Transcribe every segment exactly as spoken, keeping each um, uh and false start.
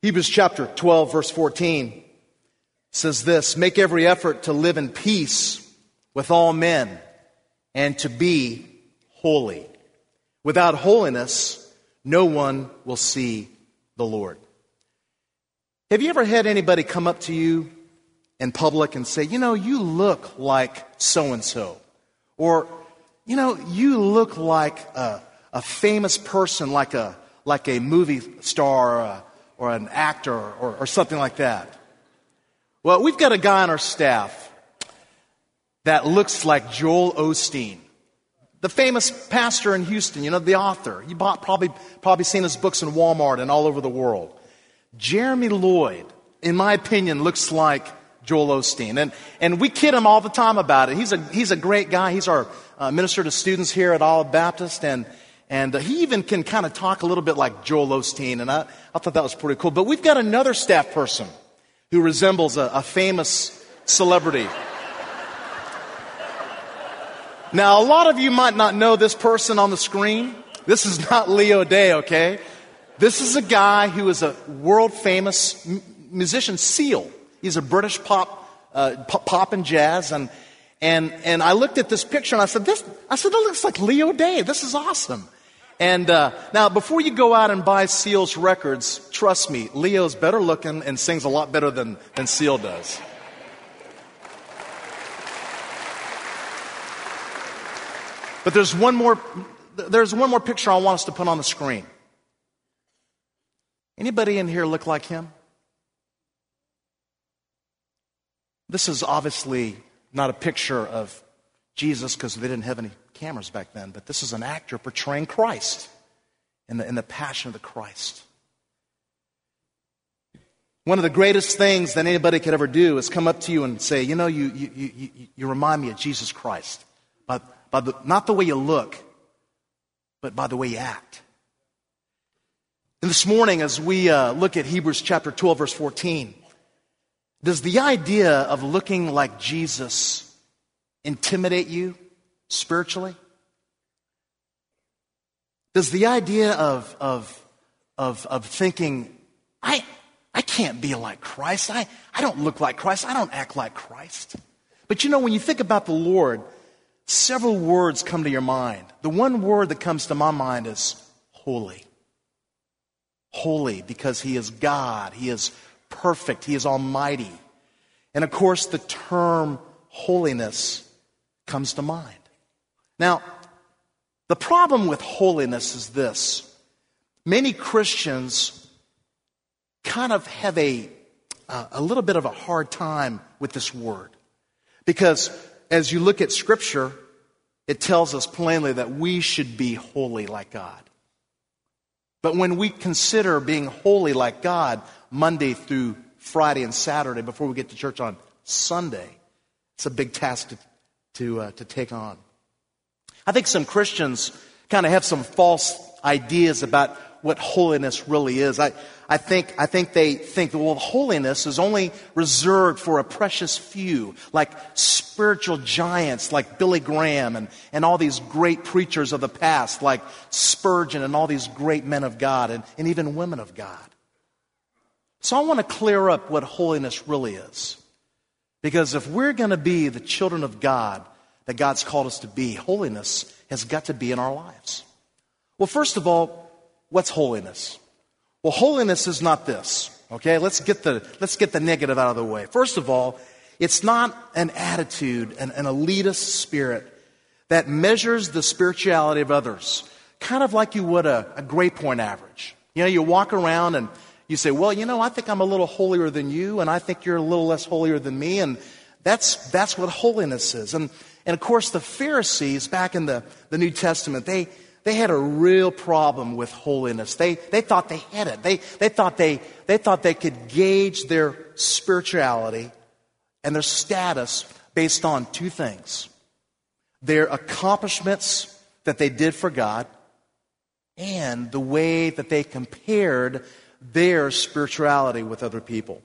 Hebrews chapter twelve, verse fourteen says this, "Make every effort to live in peace with all men and to be holy. Without holiness, no one will see the Lord." Have you ever had anybody come up to you in public and say, you know, you look like so-and-so? Or, you know, you look like a, a famous person, like a, like a movie star or, a, or an actor or, or something like that. Well, we've got a guy on our staff that looks like Joel Osteen, the famous pastor in Houston, you know, the author. You bought, probably, probably seen his books in Walmart and all over the world. Jeremy Lloyd, in my opinion, looks like Joel Osteen. And, and we kid him all the time about it. He's a, he's a great guy. He's our uh, minister to students here at Olive Baptist. And, and uh, he even can kind of talk a little bit like Joel Osteen. And I, I thought that was pretty cool. But we've got another staff person who resembles a, a famous celebrity. Now, a lot of you might not know this person on the screen. This is not Leo Day, okay? This is a guy who is a world-famous m- musician, Seal. He's a British pop, uh, pop, pop and jazz, and and and I looked at this picture and I said, "This." I said, "That looks like Leo Day. This is awesome." And uh, now, before you go out and buy Seal's records, trust me, Leo's better looking and sings a lot better than than Seal does. But there's one more. There's one more picture I want us to put on the screen. Anybody in here look like him? This is obviously not a picture of Jesus because they didn't have any cameras back then, but this is an actor portraying Christ in the, in the Passion of the Christ. One of the greatest things that anybody could ever do is come up to you and say, you know, you, you, you, you remind me of Jesus Christ. By, by the, not the way you look, but by the way you act. And this morning, as we uh, look at Hebrews chapter twelve, verse fourteen, does the idea of looking like Jesus intimidate you spiritually? Does the idea of of of, of thinking, I I can't be like Christ. I, I don't look like Christ. I don't act like Christ. But you know, when you think about the Lord, several words come to your mind. The one word that comes to my mind is holy. Holy, because He is God. He is perfect. He is almighty. And of course, the term holiness comes to mind. Now, the problem with holiness is this. Many Christians kind of have a, uh, a little bit of a hard time with this word. Because as you look at Scripture, it tells us plainly that we should be holy like God. But when we consider being holy like God Monday through Friday and Saturday before we get to church on Sunday, it's a big task to to, uh, to take on. I think some Christians kind of have some false ideas about what holiness really is. I, I think I think they think that, well, holiness is only reserved for a precious few, like spiritual giants like Billy Graham and, and all these great preachers of the past like Spurgeon and all these great men of God and, and even women of God. So I want to clear up what holiness really is. Because if we're going to be the children of God that God's called us to be, holiness has got to be in our lives. Well, first of all, what's holiness? Well, holiness is not this. Okay, let's get the let's get the negative out of the way. First of all, it's not an attitude, an, an elitist spirit that measures the spirituality of others, kind of like you would a, a grade point average. You know, you walk around and you say, well, you know, I think I'm a little holier than you, and I think you're a little less holier than me, and that's that's what holiness is. And and of course, the Pharisees back in the, the New Testament, they They had a real problem with holiness. They they thought they had it. They they thought they they thought they could gauge their spirituality and their status based on two things: their accomplishments that they did for God, and the way that they compared their spirituality with other people.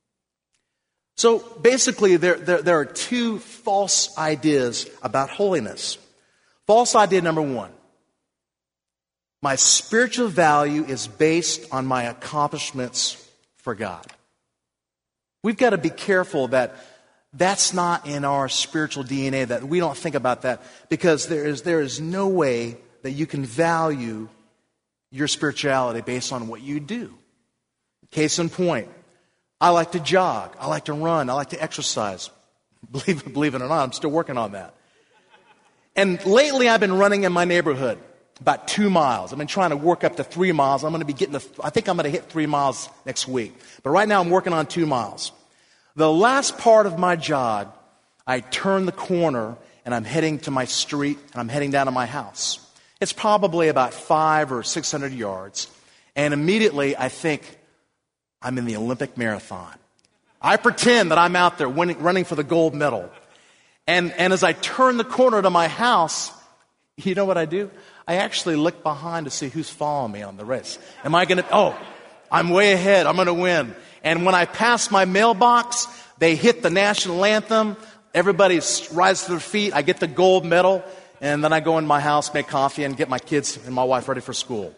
So basically, there there, there are two false ideas about holiness. False idea number one: my spiritual value is based on my accomplishments for God. We've got to be careful that that's not in our spiritual D N A, that we don't think about that, because there is, there is no way that you can value your spirituality based on what you do. Case in point, I like to jog, I like to run, I like to exercise. Believe, believe it or not, I'm still working on that. And lately I've been running in my neighborhood about two miles. I've been trying to work up to three miles. I'm going to be getting, the, I think I'm going to hit three miles next week. But right now I'm working on two miles. The last part of my jog, I turn the corner and I'm heading to my street and I'm heading down to my house. It's probably about five or six hundred yards. And immediately I think I'm in the Olympic marathon. I pretend that I'm out there winning, running for the gold medal. And, and as I turn the corner to my house, you know what I do? I actually look behind to see who's following me on the race. Am I going to, oh, I'm way ahead. I'm going to win. And when I pass my mailbox, they hit the national anthem. Everybody rises to their feet. I get the gold medal. And then I go in my house, make coffee, and get my kids and my wife ready for school.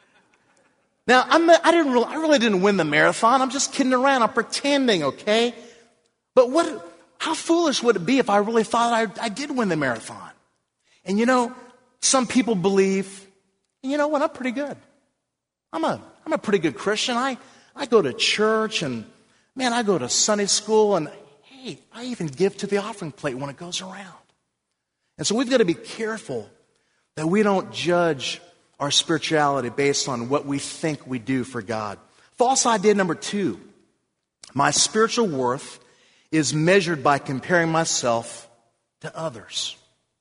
Now, I'm not, I didn't really, I really didn't win the marathon. I'm just kidding around. I'm pretending, okay? But what, how foolish would it be if I really thought I, I did win the marathon? And you know, some people believe, you know what, I'm pretty good. I'm a, I'm a pretty good Christian. I, I go to church and, man, I go to Sunday school and, hey, I even give to the offering plate when it goes around. And so we've got to be careful that we don't judge our spirituality based on what we think we do for God. False idea number two, my spiritual worth is measured by comparing myself to others.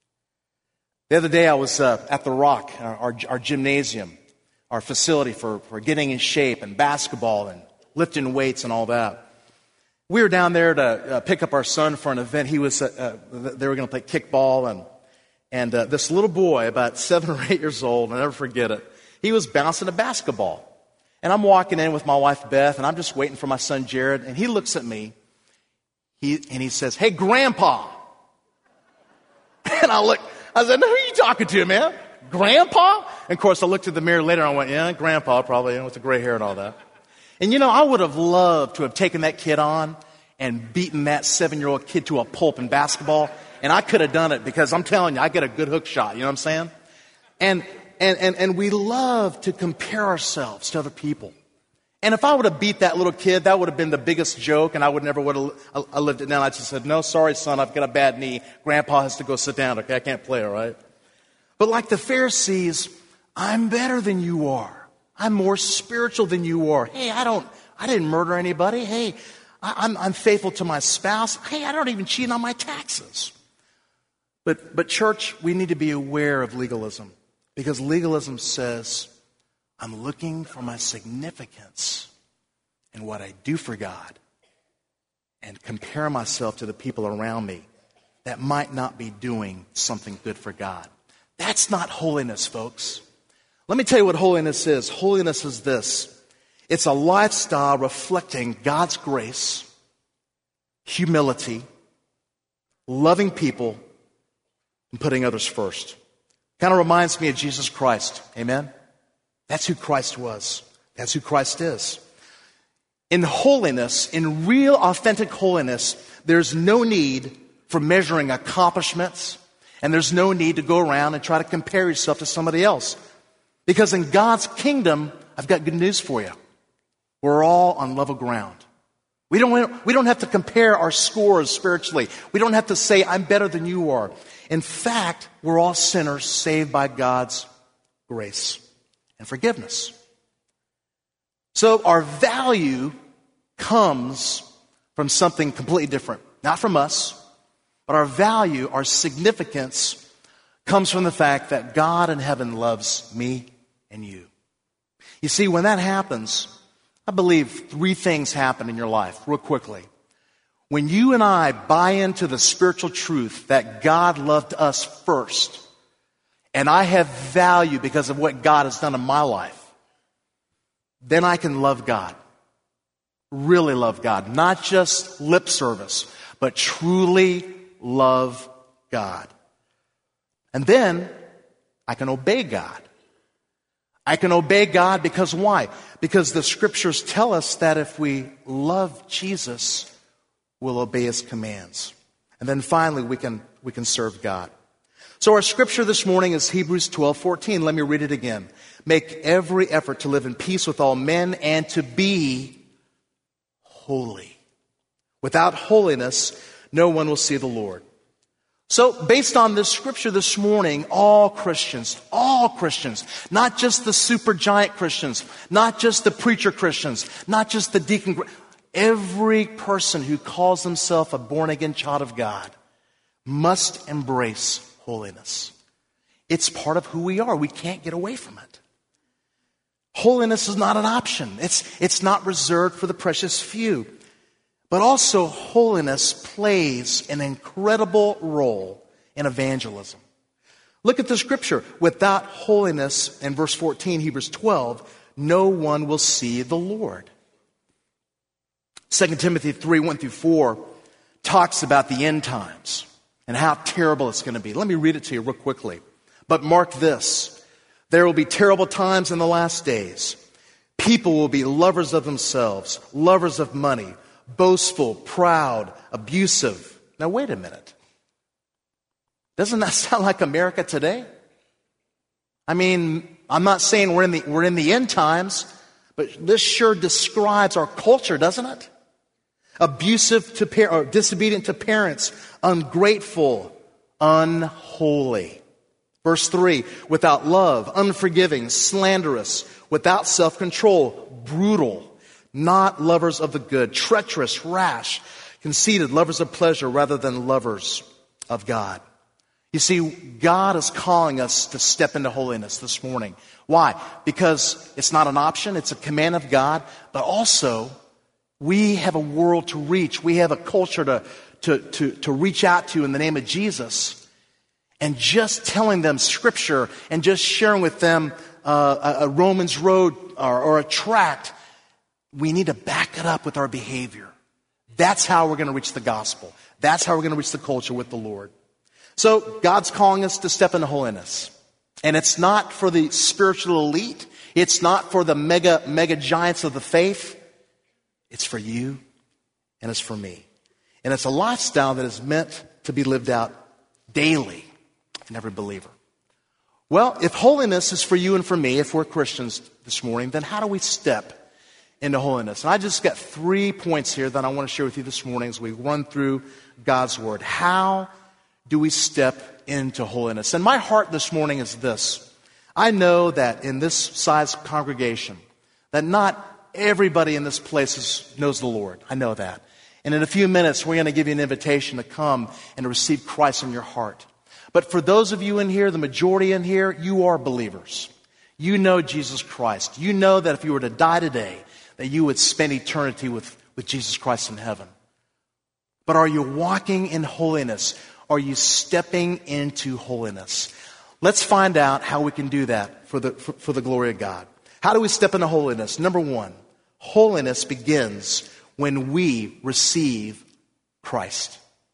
The other day I was uh, at the Rock, our, our, our gymnasium, our facility for, for getting in shape and basketball and lifting weights and all that. We were down there to uh, pick up our son for an event. He was uh, uh, they were going to play kickball, and and uh, this little boy, about seven or eight years old, I'll never forget it. He was bouncing a basketball, and I'm walking in with my wife Beth, and I'm just waiting for my son Jared, and he looks at me, he and he says, "Hey, Grandpa," and I look. I said, "No, who are you talking to, man? Grandpa?" And of course, I looked at the mirror later and I went, "Yeah, Grandpa, probably, you know, with the gray hair and all that." And you know, I would have loved to have taken that kid on and beaten that seven-year-old kid to a pulp in basketball. And I could have done it because I'm telling you, I get a good hook shot. You know what I'm saying? And, and, and, and we love to compare ourselves to other people. And if I would have beat that little kid, that would have been the biggest joke, and I would never would have I lived it down. I just said, "No, sorry, son, I've got a bad knee. Grandpa has to go sit down, okay? I can't play, all right?" But like the Pharisees, I'm better than you are. I'm more spiritual than you are. Hey, I don't, I didn't murder anybody. Hey, I, I'm, I'm faithful to my spouse. Hey, I don't even cheat on my taxes. But, but church, we need to be aware of legalism, because legalism says, I'm looking for my significance in what I do for God and compare myself to the people around me that might not be doing something good for God. That's not holiness, folks. Let me tell you what holiness is. Holiness is this. It's a lifestyle reflecting God's grace, humility, loving people, and putting others first. Kind of reminds me of Jesus Christ. Amen? That's who Christ was. That's who Christ is. In holiness, in real authentic holiness, there's no need for measuring accomplishments, and there's no need to go around and try to compare yourself to somebody else. Because in God's kingdom, I've got good news for you. We're all on level ground. We don't, we don't have to compare our scores spiritually. We don't have to say, I'm better than you are. In fact, we're all sinners saved by God's grace and forgiveness. So our value comes from something completely different. Not from us, but our value, our significance, comes from the fact that God in heaven loves me and you. You see, when that happens, I believe three things happen in your life real quickly. When you and I buy into the spiritual truth that God loved us first, and I have value because of what God has done in my life, then I can love God. Really love God. Not just lip service, but truly love God. And then I can obey God. I can obey God because why? Because the scriptures tell us that if we love Jesus, we'll obey his commands. And then finally, we can, we can serve God. So our scripture this morning is Hebrews twelve fourteen. Let me read it again. Make every effort to live in peace with all men and to be holy. Without holiness, no one will see the Lord. So based on this scripture this morning, all Christians, all Christians, not just the super giant Christians, not just the preacher Christians, not just the deacon, every person who calls himself a born-again child of God must embrace holiness. It's part of who we are. We can't get away from it. Holiness is not an option. It's, it's not reserved for the precious few. But also, holiness plays an incredible role in evangelism. Look at the scripture. Without holiness, in verse fourteen, Hebrews twelve, no one will see the Lord. Second Timothy three, one through four talks about the end times and how terrible it's going to be. Let me read it to you real quickly. But mark this. There will be terrible times in the last days. People will be lovers of themselves, lovers of money, boastful, proud, abusive. Now, wait a minute. Doesn't that sound like America today? I mean, I'm not saying we're in the, we're in the end times, but this sure describes our culture, doesn't it? Abusive to par- or disobedient to parents, ungrateful, unholy. Verse three, without love, unforgiving, slanderous, without self-control, brutal, not lovers of the good, treacherous, rash, conceited, lovers of pleasure rather than lovers of God. You see, God is calling us to step into holiness this morning. Why? Because it's not an option, it's a command of God, but also we have a world to reach. We have a culture to, to, to, to reach out to in the name of Jesus. And just telling them scripture and just sharing with them uh, a, a Romans road or, or a tract, we need to back it up with our behavior. That's how we're going to reach the gospel. That's how we're going to reach the culture with the Lord. So God's calling us to step into holiness. And it's not for the spiritual elite. It's not for the mega, mega giants of the faith. It's for you and it's for me. And it's a lifestyle that is meant to be lived out daily in every believer. Well, if holiness is for you and for me, if we're Christians this morning, then how do we step into holiness? And I just got three points here that I want to share with you this morning as we run through God's Word. How do we step into holiness? And my heart this morning is this. I know that in this size congregation, that not everybody in this place is, knows the Lord. I know that. And in a few minutes, we're going to give you an invitation to come and to receive Christ in your heart. But for those of you in here, the majority in here, you are believers. You know Jesus Christ. You know that if you were to die today, that you would spend eternity with, with Jesus Christ in heaven. But are you walking in holiness? Are you stepping into holiness? Let's find out how we can do that for the, for, for the glory of God. How do we step into holiness? Number one, holiness begins when we receive Christ.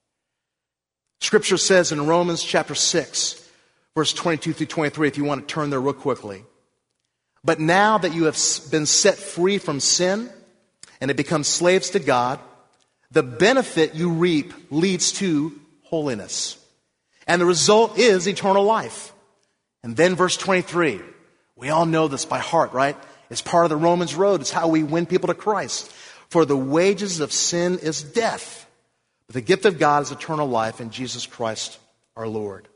Scripture says in Romans chapter six, verse twenty-two through twenty-three, if you want to turn there real quickly. But now that you have been set free from sin and have become slaves to God, the benefit you reap leads to holiness. And the result is eternal life. And then verse twenty-three, we all know this by heart, right? It's part of the Romans road. It's how we win people to Christ. For the wages of sin is death. But the gift of God is eternal life in Jesus Christ our Lord.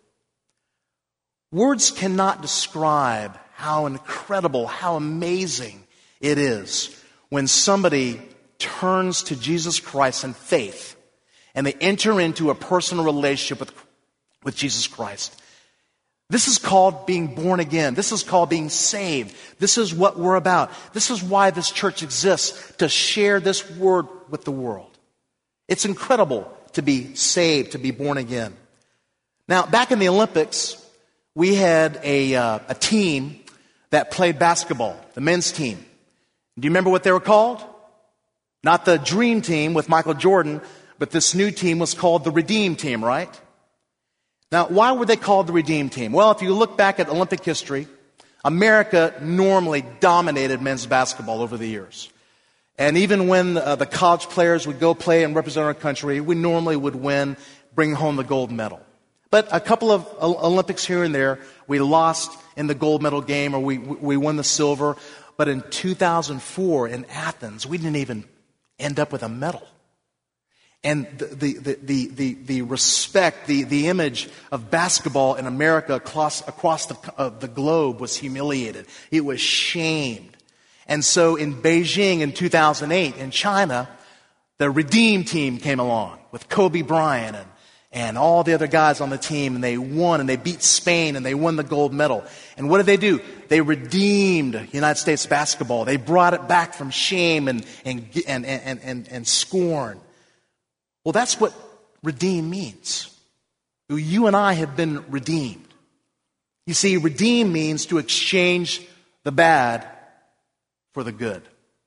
Words cannot describe how incredible, how amazing it is when somebody turns to Jesus Christ in faith and they enter into a personal relationship with, with Jesus Christ. This is called being born again. This is called being saved. This is what we're about. This is why this church exists, to share this word with the world. It's incredible to be saved, to be born again. Now, back in the Olympics, we had a, uh, a team that played basketball, the men's team. Do you remember what they were called? Not the Dream Team with Michael Jordan, but this new team was called the Redeem Team, right? Now, why were they called the Redeem Team? Well, if you look back at Olympic history, America normally dominated men's basketball over the years. And even when uh, the college players would go play and represent our country, we normally would win, bring home the gold medal. But a couple of Olympics here and there, we lost in the gold medal game, or we we won the silver. But in two thousand four in Athens, we didn't even end up with a medal. And the the the the, the, the respect, the, the image of basketball in America across across the uh, the globe was humiliated. It was shamed. And so in Beijing in two thousand eight in China, the Redeem team came along with Kobe Bryant and and all the other guys on the team, and they won, and they beat Spain, and they won the gold medal. And what did they do? They redeemed United States basketball. They brought it back from shame and and and and and, and scorn. Well, that's what redeem means. You and I have been redeemed. You see, redeem means to exchange the bad for the good.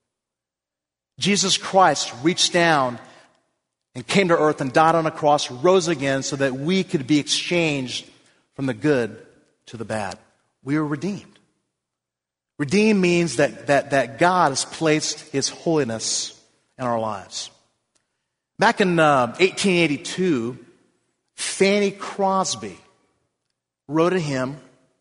Jesus Christ reached down and came to earth and died on a cross, rose again so that we could be exchanged from the good to the bad. We are redeemed. Redeemed means that, that, that God has placed His holiness in our lives. Back in uh, eighteen eighty-two, Fanny Crosby wrote a hymn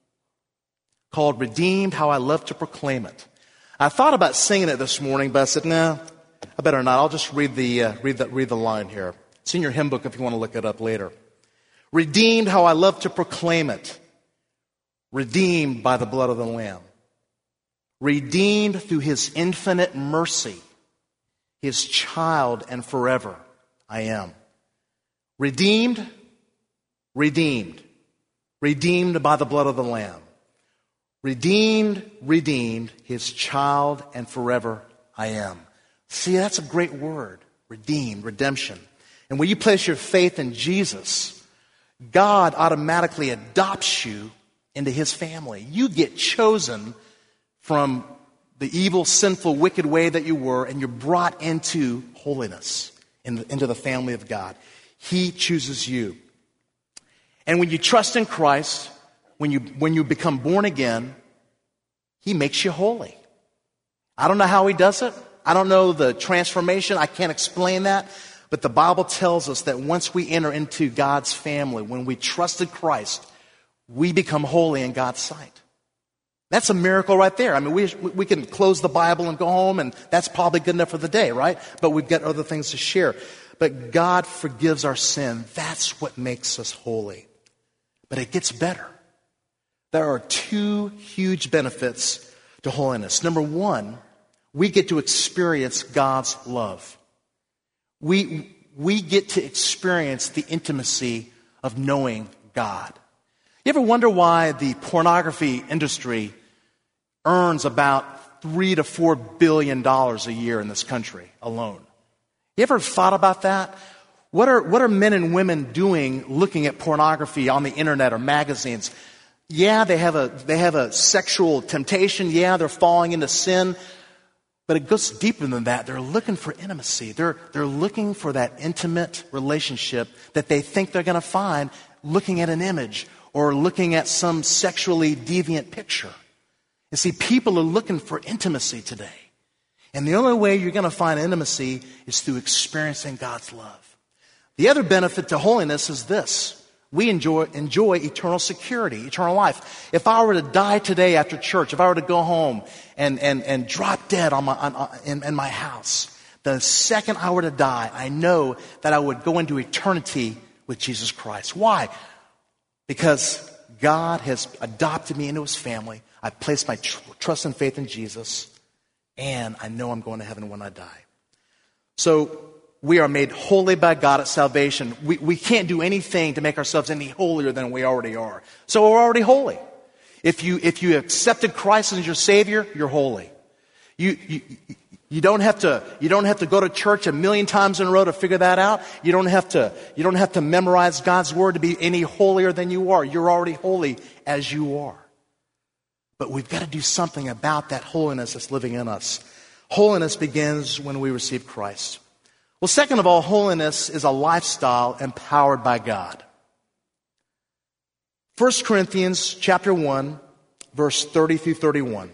called Redeemed, How I Love to Proclaim It. I thought about singing it this morning, but I said, no, I better not. I'll just read the, uh, read the, read the line here. It's in your hymn book if you want to look it up later. Redeemed, how I love to proclaim it. Redeemed by the blood of the Lamb. Redeemed through His infinite mercy. His child and forever I am. Redeemed, redeemed. Redeemed by the blood of the Lamb. Redeemed, redeemed, His child and forever I am. See, that's a great word. Redeemed, redemption. And when you place your faith in Jesus, God automatically adopts you into His family. You get chosen from the evil, sinful, wicked way that you were, and you're brought into holiness, in the, into the family of God. He chooses you. And when you trust in Christ, when you, when you become born again, He makes you holy. I don't know how He does it. I don't know the transformation. I can't explain that. But the Bible tells us that once we enter into God's family, when we trusted Christ, we become holy in God's sight. That's a miracle right there. I mean, we we can close the Bible and go home, and that's probably good enough for the day, right? But we've got other things to share. But God forgives our sin. That's what makes us holy. But it gets better. There are two huge benefits to holiness. Number one, we get to experience God's love. We, we get to experience the intimacy of knowing God. You ever wonder why the pornography industry earns about three to four billion dollars a year in this country alone? You ever thought about that? What are, what are men and women doing looking at pornography on the internet or magazines? Yeah, they have a, they have a sexual temptation. Yeah, they're falling into sin. But it goes deeper than that. They're looking for intimacy. They're, they're looking for that intimate relationship that they think they're going to find looking at an image or looking at some sexually deviant picture. You see, people are looking for intimacy today. And the only way you're going to find intimacy is through experiencing God's love. The other benefit to holiness is this. We enjoy, enjoy eternal security, eternal life. If I were to die today after church, if I were to go home and, and, and drop dead on my, on, in, in my house, the second I were to die, I know that I would go into eternity with Jesus Christ. Why? Because God has adopted me into His family. I've placed my tr- trust and faith in Jesus, and I know I'm going to heaven when I die. So we are made holy by God at salvation. We, we can't do anything to make ourselves any holier than we already are. So we're already holy. If you, if you accepted Christ as your Savior, you're holy. You, you, you don't have to, you don't have to go to church a million times in a row to figure that out. You don't have to, you don't have to memorize God's Word to be any holier than you are. You're already holy as you are. But we've got to do something about that holiness that's living in us. Holiness begins when we receive Christ. Well, second of all, holiness is a lifestyle empowered by God. First Corinthians chapter one, verse thirty through thirty-one.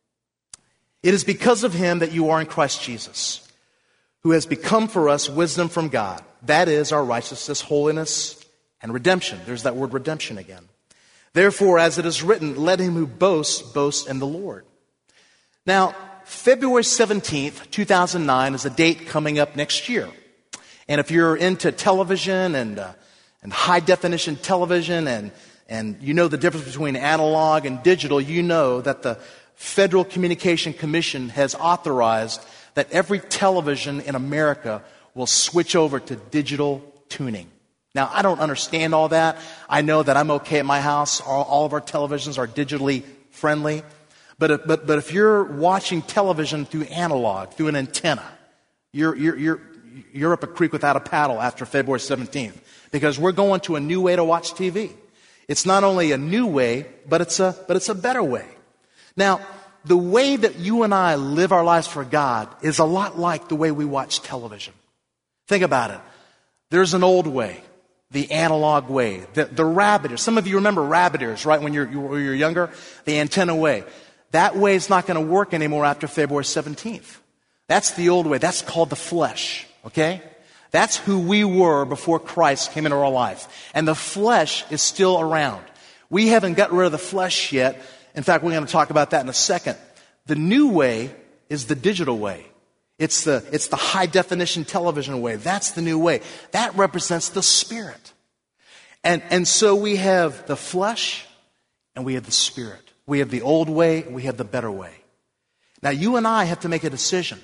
It is because of him that you are in Christ Jesus, who has become for us wisdom from God. That is our righteousness, holiness, and redemption. There's that word redemption again. Therefore, as it is written, let him who boasts, boast in the Lord. Now, February seventeenth, two thousand nine is a date coming up next year. And if you're into television and uh, and high-definition television and, and you know the difference between analog and digital, you know that the Federal Communication Commission has authorized that every television in America will switch over to digital tuning. Now, I don't understand all that. I know that I'm okay at my house. All, all of our televisions are digitally friendly. But if, but, but if you're watching television through analog, through an antenna, you're, you're, you're, you're up a creek without a paddle after February seventeenth. Because we're going to a new way to watch T V. It's not only a new way, but it's a, but it's a better way. Now, the way that you and I live our lives for God is a lot like the way we watch television. Think about it. There's an old way, the analog way, the, the rabbit ears. Some of you remember rabbit ears, right, when you're, you, when you're younger? The antenna way. That way is not going to work anymore after February seventeenth. That's the old way. That's called the flesh, okay? That's who we were before Christ came into our life. And the flesh is still around. We haven't got rid of the flesh yet. In fact, we're going to talk about that in a second. The new way is the digital way. It's the, it's the high definition television way. That's the new way. That represents the Spirit. And, and so we have the flesh and we have the Spirit. We have the old way and we have the better way. Now, you and I have to make a decision.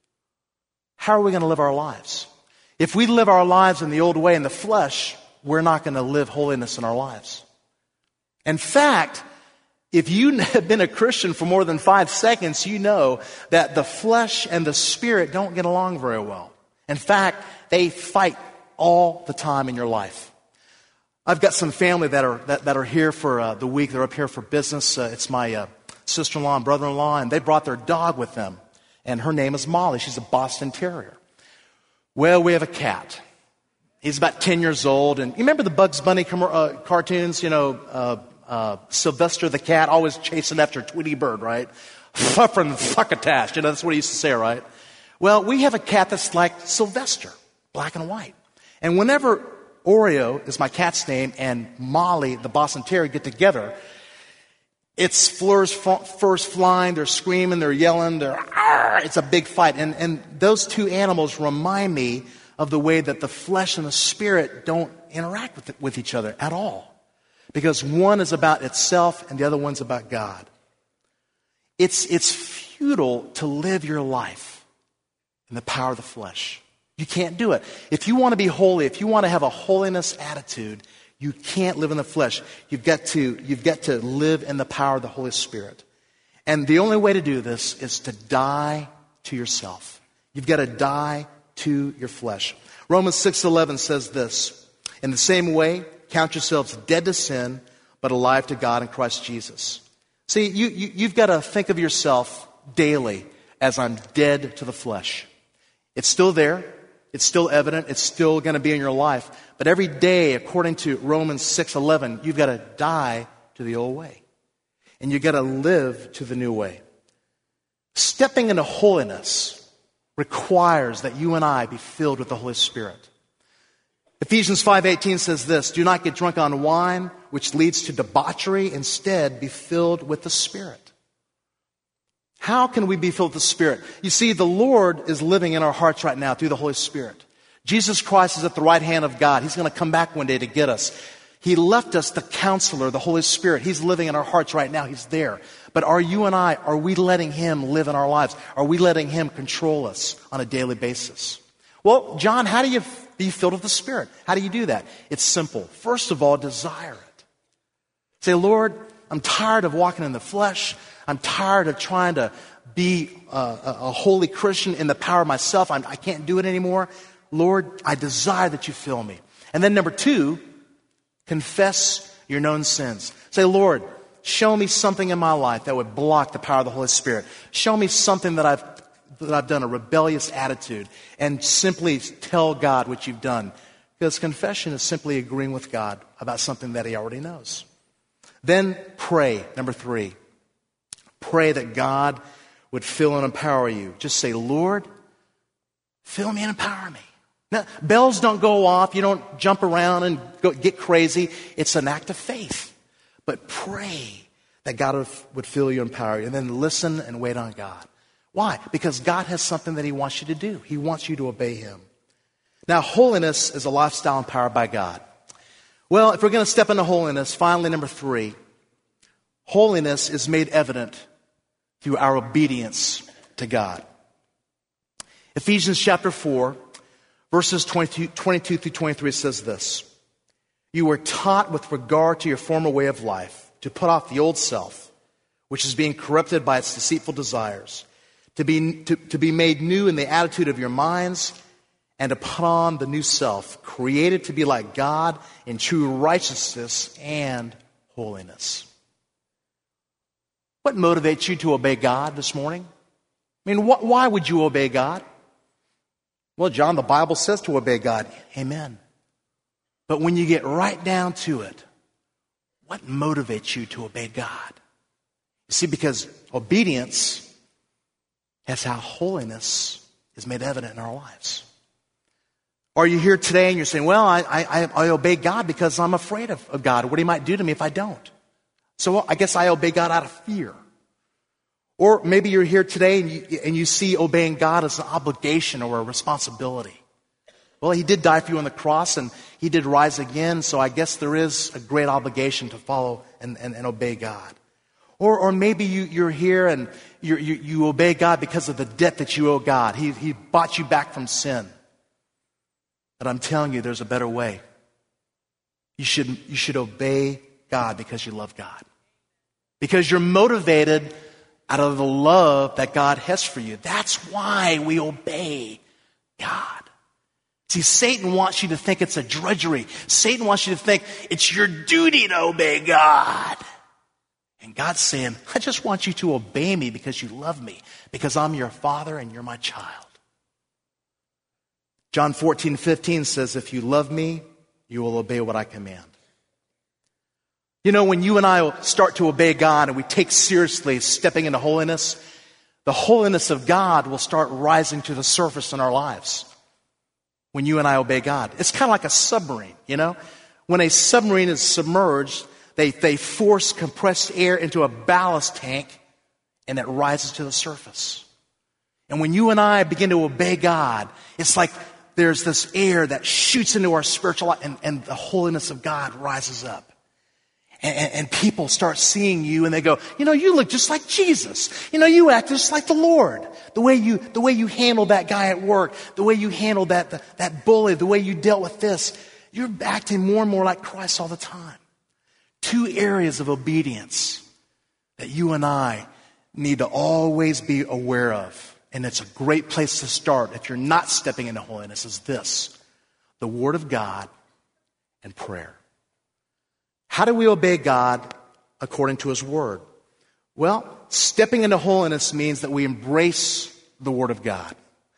How are we going to live our lives? If we live our lives in the old way in the flesh, we're not going to live holiness in our lives. In fact, if you have been a Christian for more than five seconds, you know that the flesh and the Spirit don't get along very well. In fact, they fight all the time in your life. I've got some family that are that, that are here for uh, the week. They're up here for business. Uh, it's my uh, sister-in-law and brother-in-law, and they brought their dog with them. And her name is Molly. She's a Boston Terrier. Well, we have a cat. He's about ten years old. And you remember the Bugs Bunny com- uh, cartoons, you know, uh, uh, Sylvester the cat always chasing after Tweety Bird, right? Suffering succotash. You know, that's what he used to say, right? Well, we have a cat that's like Sylvester, black and white. And whenever Oreo is my cat's name and Molly, the Boston Terrier, get together, it's furs, furs flying, they're screaming, they're yelling, they're, Arr! It's a big fight. And, and those two animals remind me of the way that the flesh and the Spirit don't interact with, with each other at all. Because one is about itself and the other one's about God. It's, it's futile to live your life in the power of the flesh. You can't do it. If you want to be holy, if you want to have a holiness attitude, you can't live in the flesh. You've got to, you've got to live in the power of the Holy Spirit. And the only way to do this is to die to yourself. You've got to die to your flesh. Romans six eleven says this, in the same way, count yourselves dead to sin, but alive to God in Christ Jesus. See, you, you, you've got to think of yourself daily as I'm dead to the flesh. It's still there. It's still evident. It's still going to be in your life. But every day, according to Romans six eleven, you've got to die to the old way. And you've got to live to the new way. Stepping into holiness requires that you and I be filled with the Holy Spirit. Ephesians five eighteen says this, do not get drunk on wine, which leads to debauchery. Instead, be filled with the Spirit. How can we be filled with the Spirit? You see, the Lord is living in our hearts right now through the Holy Spirit. Jesus Christ is at the right hand of God. He's going to come back one day to get us. He left us the Counselor, the Holy Spirit. He's living in our hearts right now. He's there. But are you and I, are we letting Him live in our lives? Are we letting Him control us on a daily basis? Well, John, how do you be filled with the Spirit? How do you do that? It's simple. First of all, desire it. Say, Lord, I'm tired of walking in the flesh. I'm tired of trying to be a, a, a holy Christian in the power of myself. I'm, I can't do it anymore. Lord, I desire that you fill me. And then number two, confess your known sins. Say, Lord, show me something in my life that would block the power of the Holy Spirit. Show me something that I've, that I've done, a rebellious attitude, and simply tell God what you've done. Because confession is simply agreeing with God about something that He already knows. Then pray, number three. Pray that God would fill and empower you. Just say, Lord, fill me and empower me. Now, bells don't go off. You don't jump around and go, get crazy. It's an act of faith. But pray that God would fill you and empower you. And then listen and wait on God. Why? Because God has something that he wants you to do. He wants you to obey him. Now, holiness is a lifestyle empowered by God. Well, if we're going to step into holiness, finally, number three, holiness is made evident through our obedience to God. Ephesians chapter four, verses twenty-two, twenty-two through twenty-three says this. You were taught with regard to your former way of life to put off the old self, which is being corrupted by its deceitful desires, to be, to, to be made new in the attitude of your minds, and to put on the new self, created to be like God in true righteousness and holiness. What motivates you to obey God this morning? I mean, wh- why would you obey God? Well, John, the Bible says to obey God. Amen. But when you get right down to it, what motivates you to obey God? You see, because obedience is how holiness is made evident in our lives. Are you here today and you're saying, well, I, I, I obey God because I'm afraid of, of God, what he might do to me if I don't. So well, I guess I obey God out of fear. Or maybe you're here today and you, and you see obeying God as an obligation or a responsibility. Well, he did die for you on the cross and he did rise again, so I guess there is a great obligation to follow and, and, and obey God. Or, or maybe you, you're here and you're, you, you obey God because of the debt that you owe God. He, he bought you back from sin. But I'm telling you, there's a better way. You should, you should obey God because you love God. Because you're motivated out of the love that God has for you. That's why we obey God. See, Satan wants you to think it's a drudgery. Satan wants you to think it's your duty to obey God. And God's saying, I just want you to obey me because you love me, because I'm your father and you're my child. John fourteen fifteen says, if you love me, you will obey what I command. You know, when you and I start to obey God and we take seriously stepping into holiness, the holiness of God will start rising to the surface in our lives. When you and I obey God. It's kind of like a submarine, you know? When a submarine is submerged, they, they force compressed air into a ballast tank and it rises to the surface. And when you and I begin to obey God, it's like there's this air that shoots into our spiritual life and, and the holiness of God rises up. And, and, and people start seeing you and they go, you know, you look just like Jesus. You know, you act just like the Lord. The way you, the way you handled that guy at work, the way you handled that, the, that bully, the way you dealt with this, you're acting more and more like Christ all the time. Two areas of obedience that you and I need to always be aware of. And it's a great place to start if you're not stepping into holiness is this, the Word of God and prayer. How do we obey God according to His Word? Well, stepping into holiness means that we embrace the Word of God.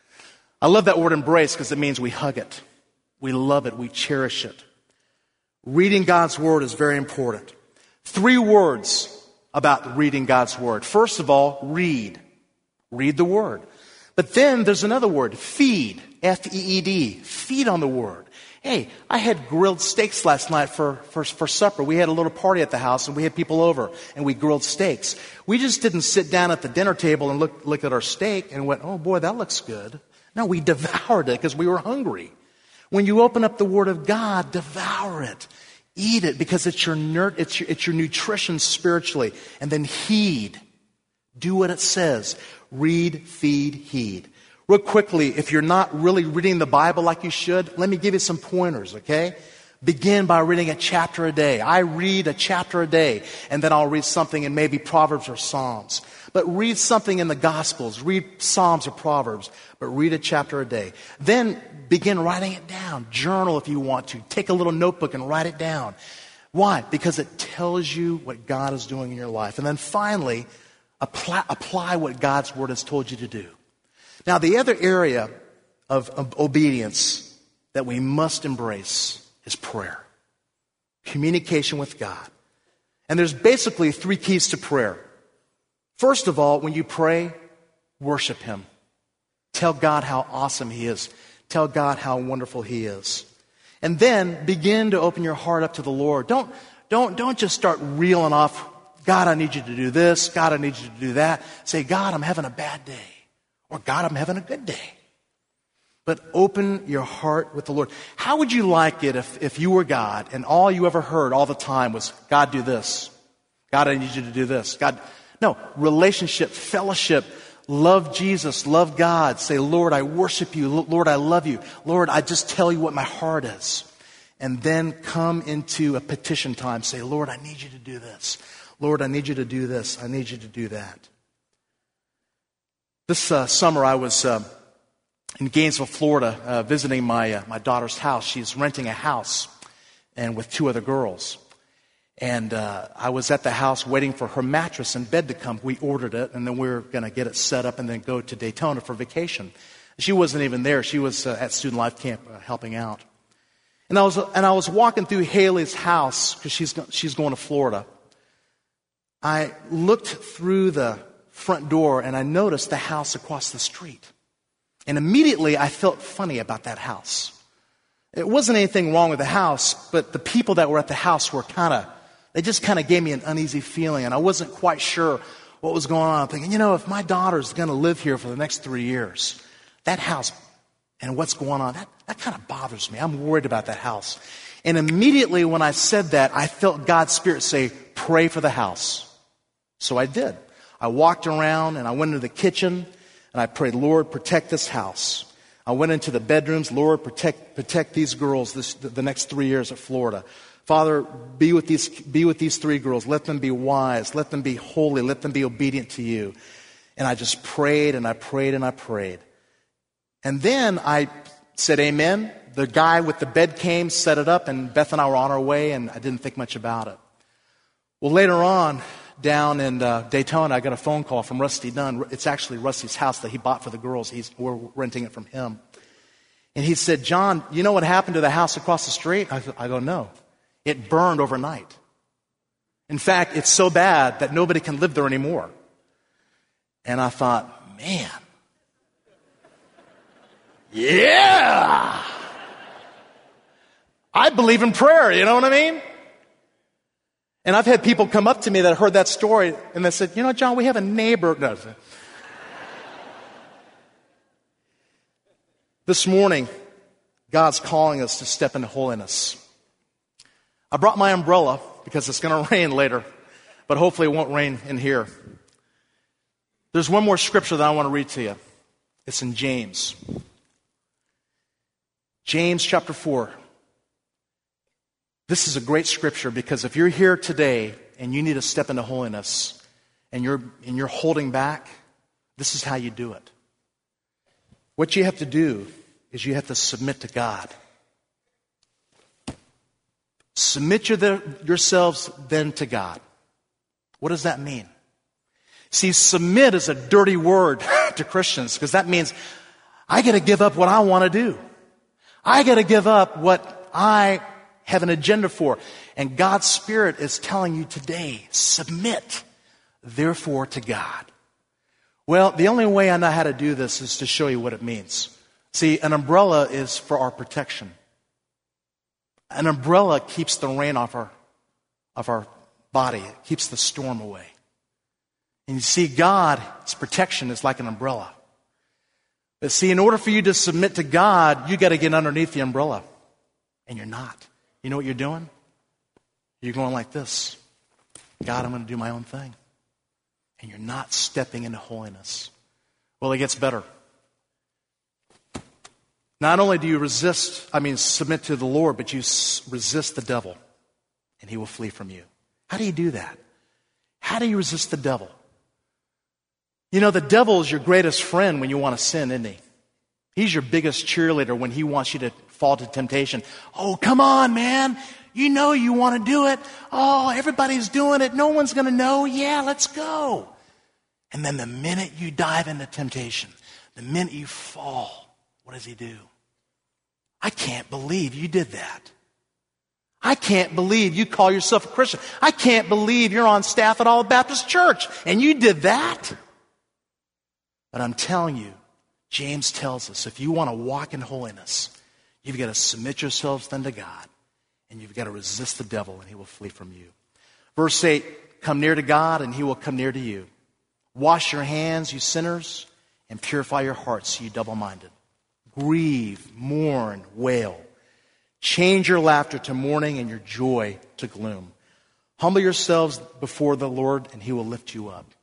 I love that word embrace because it means we hug it. We love it. We cherish it. Reading God's Word is very important. Three words about reading God's Word. First of all, read. Read the Word. But then there's another word, feed. F E E D. Feed on the Word. Hey, I had grilled steaks last night for, for, for supper. We had a little party at the house and we had people over and we grilled steaks. We just didn't sit down at the dinner table and look, look at our steak and went, oh boy, that looks good. No, we devoured it because we were hungry. When you open up the Word of God, devour it. Eat it because it's your, ner- it's your, it's your nutrition spiritually. And then heed. Do what it says. Read, feed, heed. Real quickly, if you're not really reading the Bible like you should, let me give you some pointers, okay? Begin by reading a chapter a day. I read a chapter a day, and then I'll read something in maybe Proverbs or Psalms. But read something in the Gospels. Read Psalms or Proverbs, but read a chapter a day. Then begin writing it down. Journal if you want to. Take a little notebook and write it down. Why? Because it tells you what God is doing in your life. And then finally, apply, apply what God's Word has told you to do. Now, the other area of, of obedience that we must embrace is prayer. Communication with God. And there's basically three keys to prayer. First of all, when you pray, worship Him. Tell God how awesome He is. Tell God how wonderful He is. And then begin to open your heart up to the Lord. Don't, don't, don't just start reeling off, God, I need you to do this. God, I need you to do that. Say, God, I'm having a bad day. Or God, I'm having a good day. But open your heart with the Lord. How would you like it if, if you were God and all you ever heard all the time was, God, do this. God, I need you to do this. God, no, relationship, fellowship, love Jesus, love God. Say, Lord, I worship you. Lord, I love you. Lord, I just tell you what my heart is. And then come into a petition time. Say, Lord, I need you to do this. Lord, I need you to do this. I need you to do that. This uh, summer I was uh, in Gainesville, Florida, uh, visiting my uh, my daughter's house. She's renting a house and with two other girls. And uh, I was at the house waiting for her mattress and bed to come. We ordered it, and then we were going to get it set up and then go to Daytona for vacation. She wasn't even there. She was uh, at Student Life Camp uh, helping out. And I was and I was walking through Haley's house because she's she's going to Florida. I looked through the front door and I noticed the house across the street. And immediately I felt funny about that house. It wasn't anything wrong with the house, but the people that were at the house were kind of, they just kind of gave me an uneasy feeling, and I wasn't quite sure what was going on. I'm thinking, you know, if my daughter's going to live here for the next three years, that house and what's going on, that, that kind of bothers me. I'm worried about that house. And immediately when I said that, I felt God's Spirit say, pray for the house. So I did. I walked around and I went into the kitchen and I prayed, Lord, protect this house. I went into the bedrooms, Lord, protect protect these girls this, the next three years at Florida. Father, be with these be with these three girls. Let them be wise. Let them be holy. Let them be obedient to you. And I just prayed and I prayed and I prayed. And then I said amen. The guy with the bed came, set it up, and Beth and I were on our way, and I didn't think much about it. Well, later on, down in uh, Daytona, I got a phone call from Rusty Dunn. It's actually Rusty's house that he bought for the girls. He's, we're renting it from him. And he said, John, you know what happened to the house across the street? I, I go, no. It burned overnight. In fact, it's so bad that nobody can live there anymore. And I thought, man, yeah, I believe in prayer, you know what I mean? And I've had people come up to me that heard that story and they said, you know, John, we have a neighbor. No. This morning, God's calling us to step into holiness. I brought my umbrella because it's going to rain later, but hopefully it won't rain in here. There's one more scripture that I want to read to you. It's in James. James chapter four. This is a great scripture because if you're here today and you need to step into holiness and you're, and you're holding back, this is how you do it. What you have to do is you have to submit to God. Submit your, yourselves then to God. What does that mean? See, submit is a dirty word to Christians because that means I got to give up what I want to do. I got to give up what I have an agenda for. And God's Spirit is telling you today, submit, therefore, to God. Well, the only way I know how to do this is to show you what it means. See, an umbrella is for our protection. An umbrella keeps the rain off our, of our body. It keeps the storm away. And you see, God's protection is like an umbrella. But see, in order for you to submit to God, you got to get underneath the umbrella. And you're not. You know what you're doing? You're going like this. God, I'm going to do my own thing. And you're not stepping into holiness. Well, it gets better. Not only do you resist, I mean, submit to the Lord, but you resist the devil, and he will flee from you. How do you do that? How do you resist the devil? You know, the devil is your greatest friend when you want to sin, isn't he? He's your biggest cheerleader when he wants you to fall to temptation. Oh, come on, man. You know you want to do it. Oh, everybody's doing it. No one's going to know. Yeah, let's go. And then the minute you dive into temptation, the minute you fall, what does he do? I can't believe you did that. I can't believe you call yourself a Christian. I can't believe you're on staff at All Baptist Church and you did that. But I'm telling you, James tells us, if you want to walk in holiness, you've got to submit yourselves then to God, and you've got to resist the devil, and he will flee from you. Verse eight, come near to God, and he will come near to you. Wash your hands, you sinners, and purify your hearts, you double-minded. Grieve, mourn, wail. Change your laughter to mourning and your joy to gloom. Humble yourselves before the Lord, and he will lift you up.